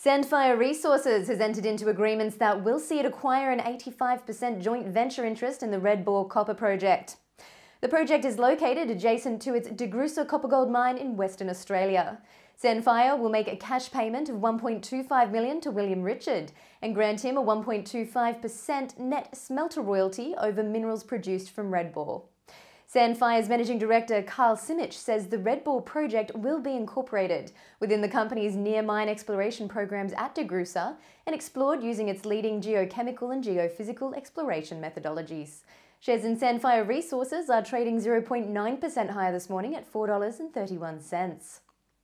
Sandfire Resources has entered into agreements that will see it acquire an 85% joint venture interest in the Red Ball copper project. The project is located adjacent to its DeGrussa copper gold mine in Western Australia. Sandfire will make a cash payment of $1.25 million to William Richard and grant him a 1.25% net smelter royalty over minerals produced from Red Ball. Sandfire's Managing Director Carl Simic says the Red Ball project will be incorporated within the company's near-mine exploration programs at DeGrussa and explored using its leading geochemical and geophysical exploration methodologies. Shares in Sandfire Resources are trading 0.9% higher this morning at $4.31.